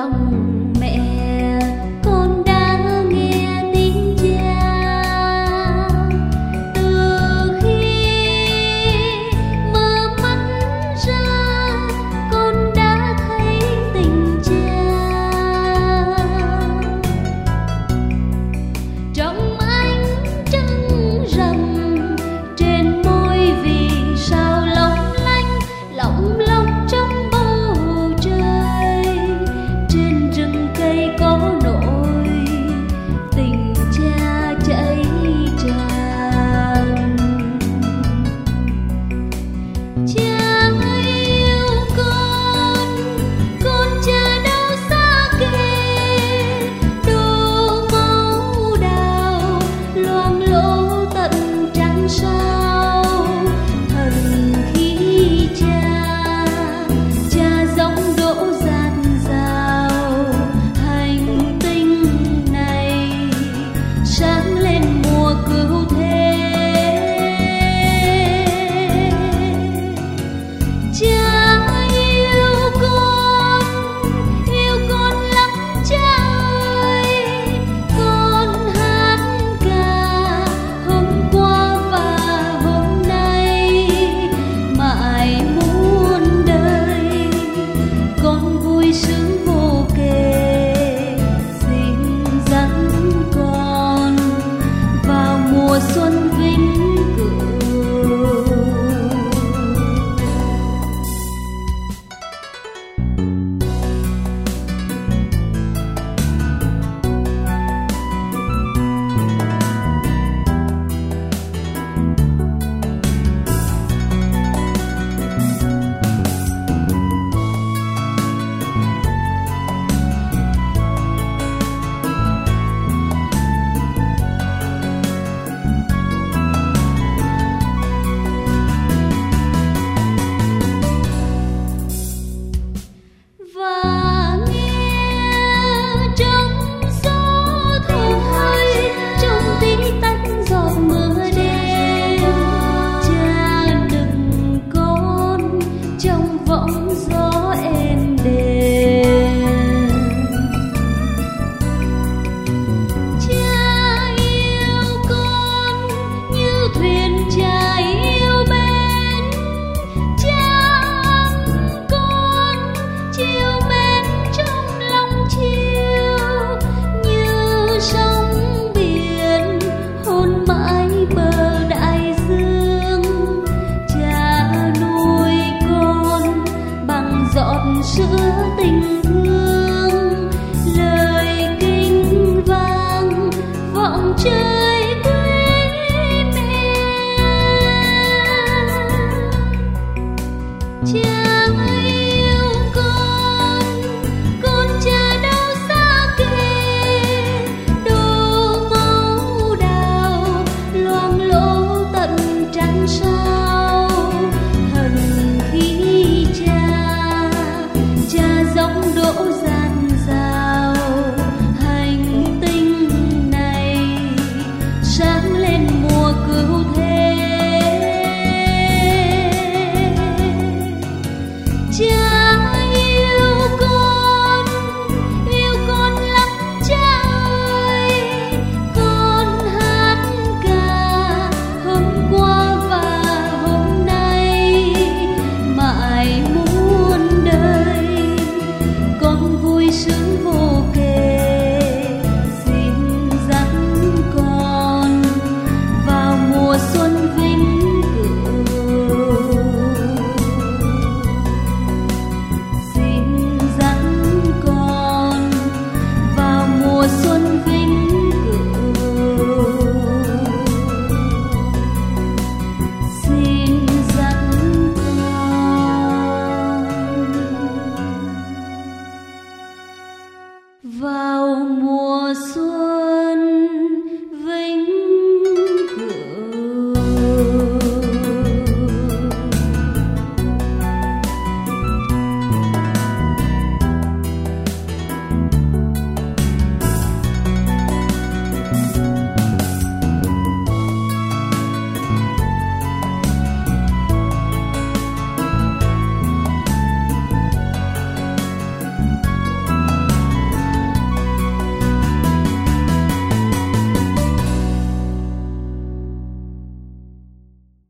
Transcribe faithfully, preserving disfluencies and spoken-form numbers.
lòng mẹ, con đã nghe tiếng cha. Từ khi mở mắt ra, con đã thấy tình cha. Trong ánh trăng rằm, trên môi vì sao long lanh, lộng lộng trong bầu trời. Trên rừng cây có nỗi tình cha chảy tràn. Cha yêu con, con cha đâu xa kề. Đổ máu đào loang lổ tận trăng sao. Thần khí cha, cha giống đỗ dạt dào. Hành tinh này sáng lên mùa cứu thế. Cha yêu con, yêu con lắm cha ơi. Con hát ca hôm qua và hôm nay, mãi muôn đời con vui sướng vô kể. Dìu dắt con vào mùa xuân vĩnh cửu. Và nghe trong gió thôi, trong tí tách giọt mưa đêm. Cha đừng con trong võng gió êm đềm. Cha yêu con như thuyền cha yêu bên. Cha ấm con chiều mến trong lòng chiều. Như sóng biển hôn mãi bờ đại dương. Cha nuôi con bằng giọt sữa tình thương. Lời kinh vang vọng trời quê mẹ. Cha yêu con, con cha đâu xa kề. Đổ máu đào loang lổ tận trăng sao. Thần khí cha, cha giống đỗ dạt dào. Hành tinh này sáng lên mùa cứu thế. Cha yêu con, yêu con lắm cha ơi. Con hát ca hôm qua và hôm nay, mãi